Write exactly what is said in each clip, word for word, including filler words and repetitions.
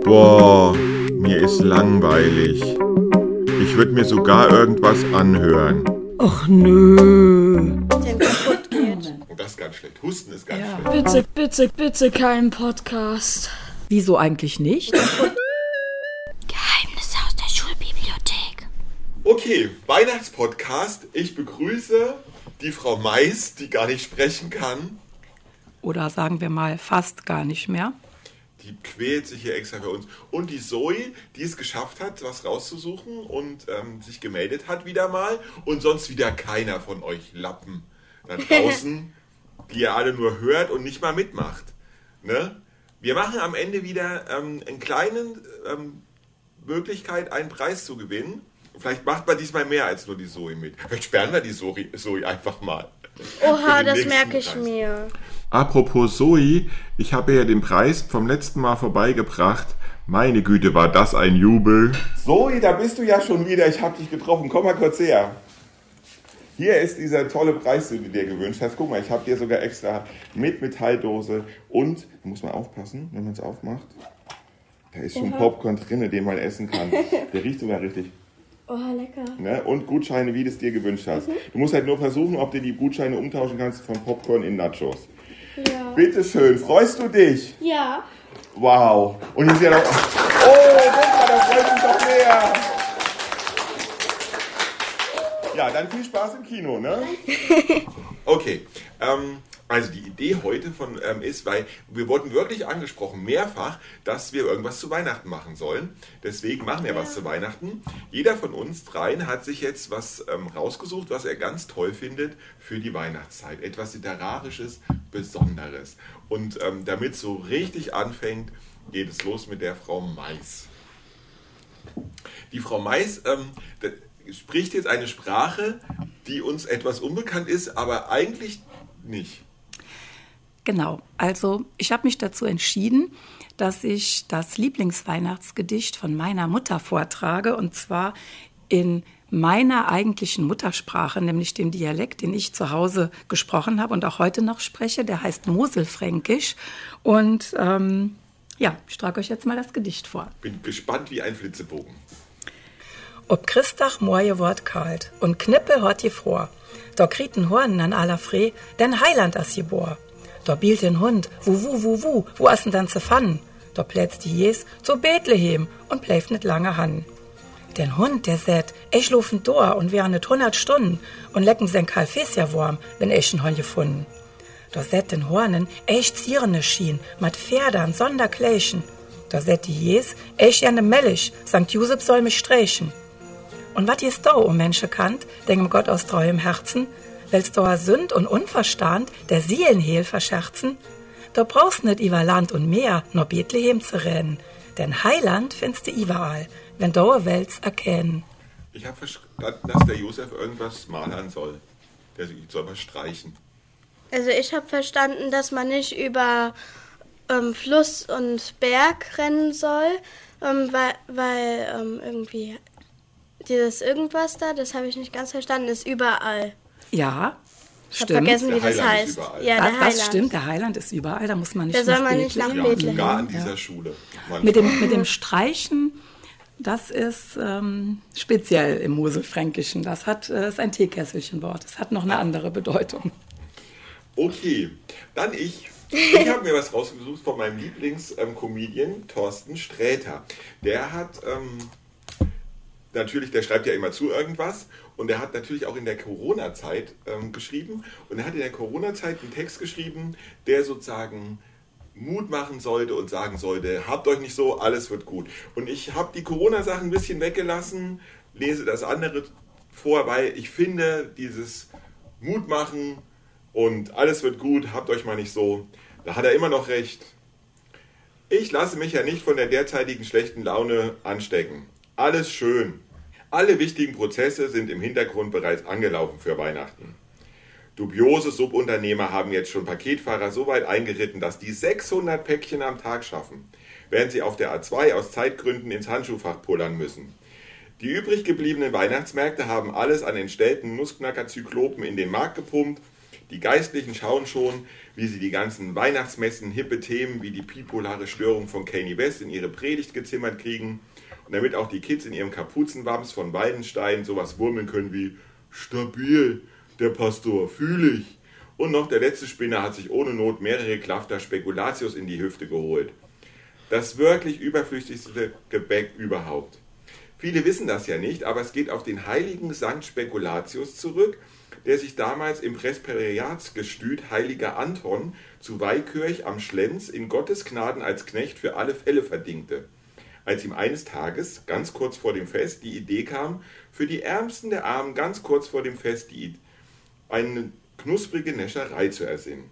Boah, mir ist langweilig. Ich würde mir sogar irgendwas anhören. Ach nö. Der kaputt geht. Oh, das ist ganz schlecht. Husten ist ganz Ja. schlecht. Bitte, bitte, bitte keinen Podcast. Wieso eigentlich nicht? Geheimnisse aus der Schulbibliothek. Okay, Weihnachtspodcast. Ich begrüße die Frau Mais, die gar nicht sprechen kann. Oder sagen wir mal fast gar nicht mehr. Die quält sich hier extra für uns. Und die Zoe, die es geschafft hat, was rauszusuchen und ähm, sich gemeldet hat wieder mal. Und sonst wieder keiner von euch Lappen da draußen, die ihr alle nur hört und nicht mal mitmacht. Ne? Wir machen am Ende wieder ähm, eine kleine ähm, Möglichkeit, einen Preis zu gewinnen. Vielleicht macht man diesmal mehr als nur die Zoe mit. Vielleicht sperren wir die Zoe, Zoe einfach mal. Oha, das merke ich Preis. mir. Apropos Zoe, ich habe ja den Preis vom letzten Mal vorbeigebracht. Meine Güte, war das ein Jubel. Zoe, da bist du ja schon wieder. Ich habe dich getroffen. Komm mal kurz her. Hier ist dieser tolle Preis, den du dir gewünscht hast. Guck mal, ich habe dir sogar extra mit Metalldose. Und, da muss man aufpassen, wenn man es aufmacht. Da ist schon Oha. Popcorn drin, den man essen kann. Der riecht sogar richtig. Oh, lecker. Ne? Und Gutscheine, wie du es dir gewünscht hast. Mhm. Du musst halt nur versuchen, ob du die Gutscheine umtauschen kannst von Popcorn in Nachos. Ja. Bitteschön, freust du dich? Ja. Wow. Und hier ist ja noch... Oh, guck mal, da freut mich doch mehr. Ja, dann viel Spaß im Kino, ne? Okay, ähm... Also die Idee heute von ähm, ist, weil wir wurden wirklich angesprochen, mehrfach, dass wir irgendwas zu Weihnachten machen sollen. Deswegen machen wir ja. was zu Weihnachten. Jeder von uns dreien hat sich jetzt was ähm, rausgesucht, was er ganz toll findet für die Weihnachtszeit. Etwas Literarisches, Besonderes. Und ähm, damit es so richtig anfängt, geht es los mit der Frau Mais. Die Frau Mais ähm, spricht jetzt eine Sprache, die uns etwas unbekannt ist, aber eigentlich nicht. Genau, also ich habe mich dazu entschieden, dass ich das Lieblingsweihnachtsgedicht von meiner Mutter vortrage, und zwar in meiner eigentlichen Muttersprache, nämlich dem Dialekt, den ich zu Hause gesprochen habe und auch heute noch spreche. Der heißt Moselfränkisch. Und ähm, ja, ich trage euch jetzt mal das Gedicht vor. Bin gespannt wie ein Flitzebogen. Ob Christach morje wort kalt und Knippel hort je vor, da krieten Hornen an aller Freh, denn Heiland as je bohr. Da bielt den Hund, wu wu wu wu, wo assen dann zu fannen? Da plätzt die Jes zu Bethlehem und bleibt nicht lange han. Den Hund, der sät, ich laufen dor und wäre nicht hundert Stunden und lecken sein Kalfes ja warm, wenn ich ihn hon gefunden. Da sät den Hornen echt zierene Schien, mat Pferdern, Sonderkleichen. Da sät die Jes, ich ja ne Mellig, Sankt Josep soll mich streichen. Und wat jes da, o Menschen kannt, denk Gott aus treuem Herzen, well's da Sünd und Unverstand der Seelenhehl verscherzen? Da brauchst nicht über Land und Meer nur Bethlehem zu rennen, denn Heiland findest du überall, wenn da will's erkennen. Ich habe verstanden, dass der Josef irgendwas malern soll. Der soll was streichen. Also ich habe verstanden, dass man nicht über ähm, Fluss und Berg rennen soll, ähm, weil, weil ähm, irgendwie dieses irgendwas da, das habe ich nicht ganz verstanden, ist überall. Ja, ich habe stimmt. vergessen, wie der das Heiland heißt. Ist überall. Ja, der das, Heiland. das stimmt, der Heiland ist überall, da muss man nicht da soll nach man nicht nach Bethlehem. Ja, Bethlehem. sogar an dieser Ja. Schule. Mit dem, mit dem Streichen, das ist ähm, speziell im Moselfränkischen. Das hat, äh, ist ein Teekesselchenwort. Das hat noch eine andere Bedeutung. Okay, dann ich. Ich habe mir was rausgesucht von meinem Lieblings-Comedian Thorsten Sträter. Der hat... Ähm, Natürlich, der schreibt ja immer zu irgendwas, und er hat natürlich auch in der Corona-Zeit ähm, geschrieben, und er hat in der Corona-Zeit einen Text geschrieben, der sozusagen Mut machen sollte und sagen sollte, habt euch nicht so, alles wird gut. Und ich habe die Corona-Sachen ein bisschen weggelassen, lese das andere vor, weil ich finde, dieses Mut machen und alles wird gut, habt euch mal nicht so, da hat er immer noch recht. Ich lasse mich ja nicht von der derzeitigen schlechten Laune anstecken. Alles schön. Alle wichtigen Prozesse sind im Hintergrund bereits angelaufen für Weihnachten. Dubiose Subunternehmer haben jetzt schon Paketfahrer so weit eingeritten, dass die sechshundert Päckchen am Tag schaffen, während sie auf der A zwei aus Zeitgründen ins Handschuhfach pullern müssen. Die übrig gebliebenen Weihnachtsmärkte haben alles an entstellten Nussknacker-Zyklopen in den Markt gepumpt. Die Geistlichen schauen schon, wie sie die ganzen Weihnachtsmessen, hippe Themen wie die bipolare Störung von Kanye West in ihre Predigt gezimmert kriegen. Und damit auch die Kids in ihrem Kapuzenwams von Weidenstein sowas wurmeln können wie stabil, der Pastor, fühl ich. Und noch der letzte Spinner hat sich ohne Not mehrere Klafter Spekulatius in die Hüfte geholt. Das wirklich überflüssigste Gebäck überhaupt. Viele wissen das ja nicht, aber es geht auf den heiligen Sankt Spekulatius zurück, der sich damals im Presbyteriatsgestüt Heiliger Anton zu Weihkirch am Schlenz in Gottes Gnaden als Knecht für alle Fälle verdingte. Als ihm eines Tages, ganz kurz vor dem Fest, die Idee kam, für die Ärmsten der Armen ganz kurz vor dem Fest die, eine knusprige Näscherei zu ersinnen.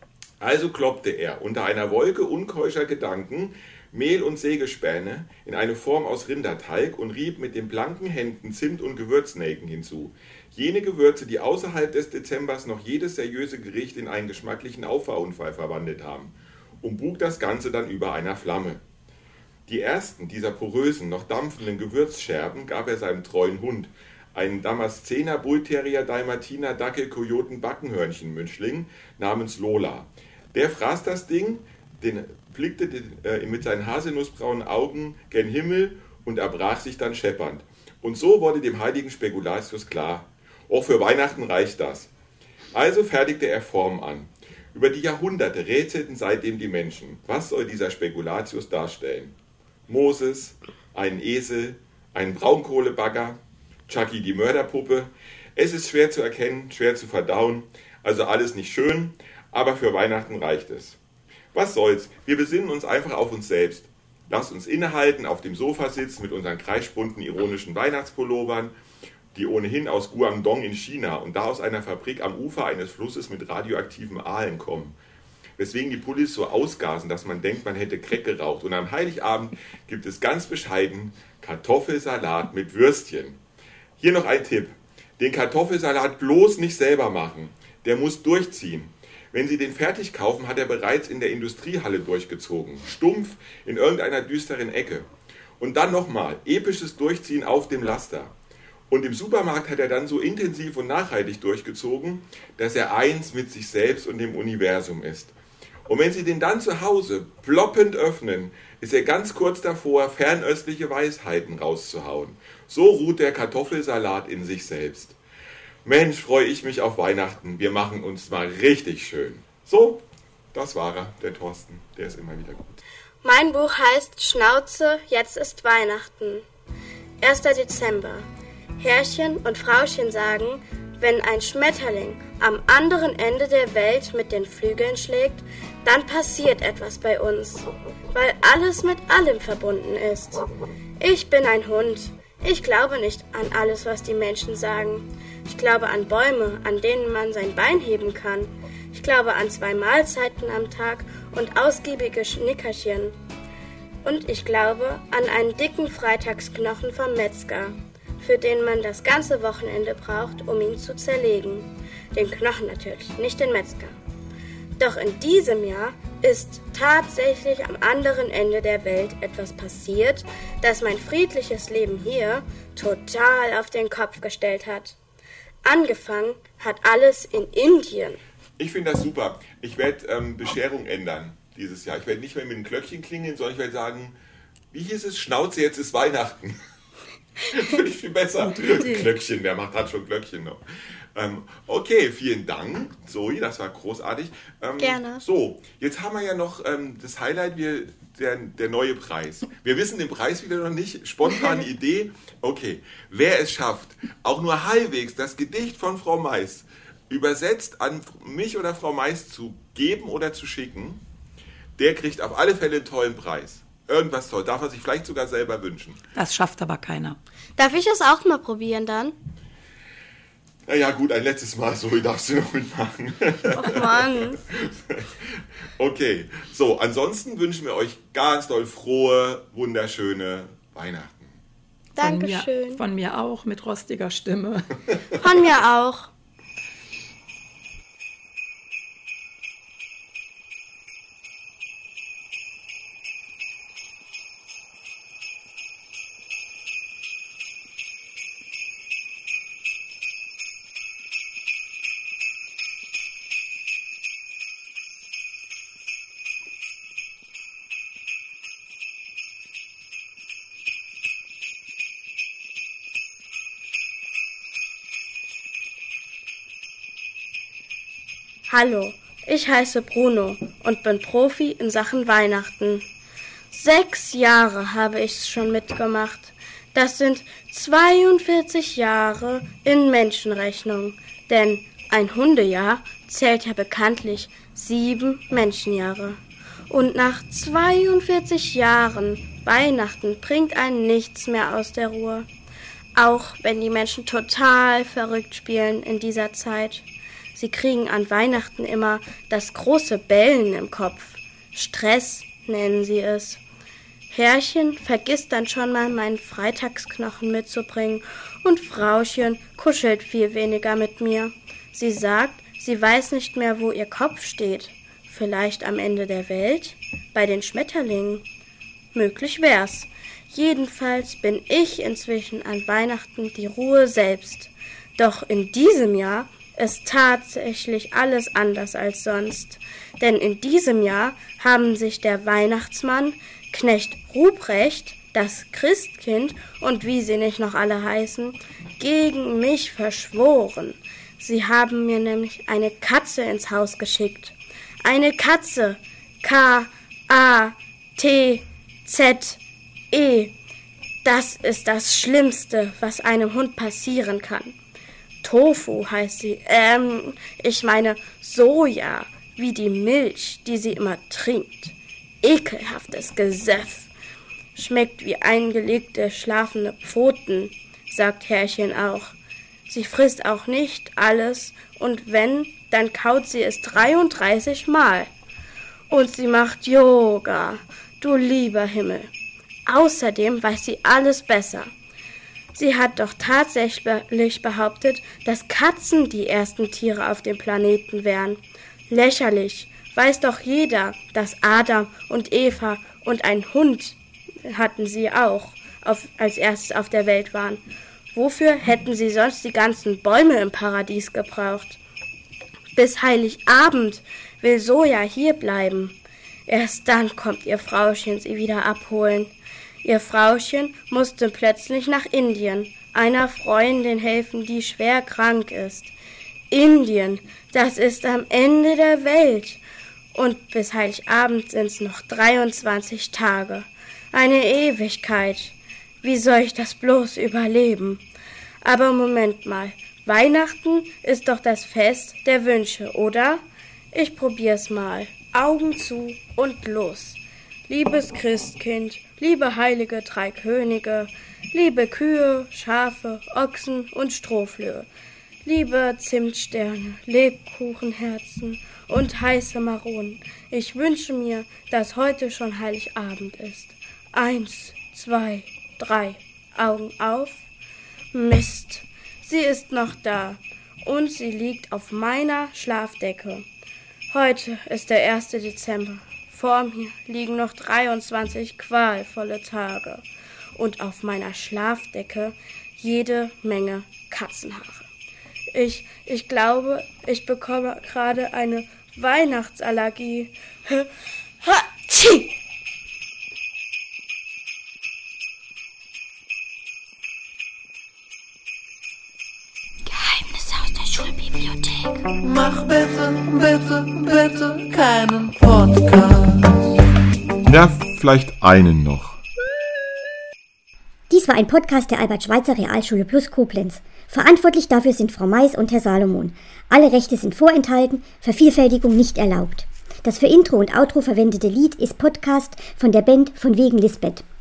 Also kloppte er unter einer Wolke unkeuscher Gedanken Mehl und Sägespäne in eine Form aus Rinderteig und rieb mit den blanken Händen Zimt und Gewürznelken hinzu. Jene Gewürze, die außerhalb des Dezembers noch jedes seriöse Gericht in einen geschmacklichen Auffahrunfall verwandelt haben, und bug das Ganze dann über einer Flamme. Die ersten dieser porösen, noch dampfenden Gewürzscherben gab er seinem treuen Hund, einen Damaszener Bullterrier Dalmatiner Dackel Kojoten Backenhörnchen-Mischling namens Lola. Der fraß das Ding, den blickte den, äh, mit seinen haselnussbraunen Augen gen Himmel und erbrach sich dann scheppernd. Und so wurde dem heiligen Spekulatius klar, auch für Weihnachten reicht das. Also fertigte er Formen an. Über die Jahrhunderte rätselten seitdem die Menschen, was soll dieser Spekulatius darstellen? Moses, einen Esel, einen Braunkohlebagger, Chucky die Mörderpuppe. Es ist schwer zu erkennen, schwer zu verdauen, also alles nicht schön, aber für Weihnachten reicht es. Was soll's, wir besinnen uns einfach auf uns selbst. Lasst uns innehalten, auf dem Sofa sitzen mit unseren kreisbunten ironischen Weihnachtspullovern, die ohnehin aus Guangdong in China und da aus einer Fabrik am Ufer eines Flusses mit radioaktiven Aalen kommen. Weswegen die Pullis so ausgasen, dass man denkt, man hätte Crack geraucht. Und am Heiligabend gibt es ganz bescheiden Kartoffelsalat mit Würstchen. Hier noch ein Tipp. Den Kartoffelsalat bloß nicht selber machen. Der muss durchziehen. Wenn Sie den fertig kaufen, hat er bereits in der Industriehalle durchgezogen. Stumpf in irgendeiner düsteren Ecke. Und dann nochmal, episches Durchziehen auf dem Laster. Und im Supermarkt hat er dann so intensiv und nachhaltig durchgezogen, dass er eins mit sich selbst und dem Universum ist. Und wenn Sie den dann zu Hause ploppend öffnen, ist er ganz kurz davor, fernöstliche Weisheiten rauszuhauen. So ruht der Kartoffelsalat in sich selbst. Mensch, freue ich mich auf Weihnachten. Wir machen uns mal richtig schön. So, das war er, der Thorsten. Der ist immer wieder gut. Mein Buch heißt Schnauze, jetzt ist Weihnachten. erster Dezember. Herrchen und Frauchen sagen, wenn ein Schmetterling am anderen Ende der Welt mit den Flügeln schlägt, dann passiert etwas bei uns, weil alles mit allem verbunden ist. Ich bin ein Hund. Ich glaube nicht an alles, was die Menschen sagen. Ich glaube an Bäume, an denen man sein Bein heben kann. Ich glaube an zwei Mahlzeiten am Tag und ausgiebige Nickerchen. Und ich glaube an einen dicken Freitagsknochen vom Metzger, für den man das ganze Wochenende braucht, um ihn zu zerlegen. Den Knochen natürlich, nicht den Metzger. Doch in diesem Jahr ist tatsächlich am anderen Ende der Welt etwas passiert, das mein friedliches Leben hier total auf den Kopf gestellt hat. Angefangen hat alles in Indien. Ich finde das super. Ich werde ähm, Bescherung ändern dieses Jahr. Ich werde nicht mehr mit dem Glöckchen klingeln, sondern ich werde sagen, wie hieß es? Schnauze, jetzt ist Weihnachten. Finde ich viel besser. Glöckchen, wer macht hat schon Glöckchen noch. Ähm, okay, vielen Dank, Zoe, das war großartig. Ähm, Gerne. So, jetzt haben wir ja noch ähm, das Highlight, wir, der, der neue Preis. Wir wissen den Preis wieder noch nicht, spontane Idee. Okay, wer es schafft, auch nur halbwegs das Gedicht von Frau Mais übersetzt an mich oder Frau Mais zu geben oder zu schicken, der kriegt auf alle Fälle einen tollen Preis. Irgendwas toll, darf er sich vielleicht sogar selber wünschen. Das schafft aber keiner. Darf ich es auch mal probieren dann? Naja gut, ein letztes Mal, Zoe, darfst du noch mitmachen. Och Mann. Okay, so, ansonsten wünschen wir euch ganz doll frohe, wunderschöne Weihnachten. Dankeschön. Von mir, von mir auch, mit rostiger Stimme. Von mir auch. Hallo, ich heiße Bruno und bin Profi in Sachen Weihnachten. Sechs Jahre habe ich schon mitgemacht. Das sind zweiundvierzig Jahre in Menschenrechnung, denn ein Hundejahr zählt ja bekanntlich sieben Menschenjahre. Und nach zweiundvierzig Jahren Weihnachten bringt einen nichts mehr aus der Ruhe. Auch wenn die Menschen total verrückt spielen in dieser Zeit. Sie kriegen an Weihnachten immer das große Bellen im Kopf. Stress nennen sie es. Herrchen vergisst dann schon mal meinen Freitagsknochen mitzubringen und Frauchen kuschelt viel weniger mit mir. Sie sagt, sie weiß nicht mehr, wo ihr Kopf steht. Vielleicht am Ende der Welt? Bei den Schmetterlingen? Möglich wär's. Jedenfalls bin ich inzwischen an Weihnachten die Ruhe selbst. Doch in diesem Jahr ist tatsächlich alles anders als sonst. Denn in diesem Jahr haben sich der Weihnachtsmann, Knecht Ruprecht, das Christkind und wie sie nicht noch alle heißen, gegen mich verschworen. Sie haben mir nämlich eine Katze ins Haus geschickt. Eine Katze. K A T Z E. Das ist das Schlimmste, was einem Hund passieren kann. Tofu heißt sie. Ähm, ich meine Soja, wie die Milch, die sie immer trinkt. Ekelhaftes Gesöff. Schmeckt wie eingelegte, schlafende Pfoten, sagt Herrchen auch. Sie frisst auch nicht alles und wenn, dann kaut sie es dreiunddreißig Mal. Und sie macht Yoga, du lieber Himmel. Außerdem weiß sie alles besser. Sie hat doch tatsächlich behauptet, dass Katzen die ersten Tiere auf dem Planeten wären. Lächerlich. Weiß doch jeder, dass Adam und Eva und ein Hund hatten sie auch, auf, als erstes auf der Welt waren. Wofür hätten sie sonst die ganzen Bäume im Paradies gebraucht? Bis Heiligabend will Soja hier bleiben. Erst dann kommt ihr Frauchen sie wieder abholen. Ihr Frauchen musste plötzlich nach Indien, einer Freundin helfen, die schwer krank ist. Indien, das ist am Ende der Welt. Und bis Heiligabend sind's noch dreiundzwanzig Tage. Eine Ewigkeit. Wie soll ich das bloß überleben? Aber Moment mal, Weihnachten ist doch das Fest der Wünsche, oder? Ich probier's mal. Augen zu und los. Liebes Christkind, liebe heilige drei Könige, liebe Kühe, Schafe, Ochsen und Strohflöhe, liebe Zimtsterne, Lebkuchenherzen und heiße Maronen, ich wünsche mir, dass heute schon Heiligabend ist. Eins, zwei, drei, Augen auf. Mist, sie ist noch da und sie liegt auf meiner Schlafdecke. Heute ist der erste Dezember. Vor mir liegen noch dreiundzwanzig qualvolle Tage und auf meiner Schlafdecke jede Menge Katzenhaare. Ich, ich glaube, ich bekomme gerade eine Weihnachtsallergie. Ha-tschi! Geheimnisse aus der Schulbibliothek. Mach bitte, bitte, bitte keinen Podcast. Na, vielleicht einen noch. Dies war ein Podcast der Albert-Schweitzer Realschule Plus Koblenz. Verantwortlich dafür sind Frau Mais und Herr Salomon. Alle Rechte sind vorenthalten, Vervielfältigung nicht erlaubt. Das für Intro und Outro verwendete Lied ist Podcast von der Band von wegen Lisbeth.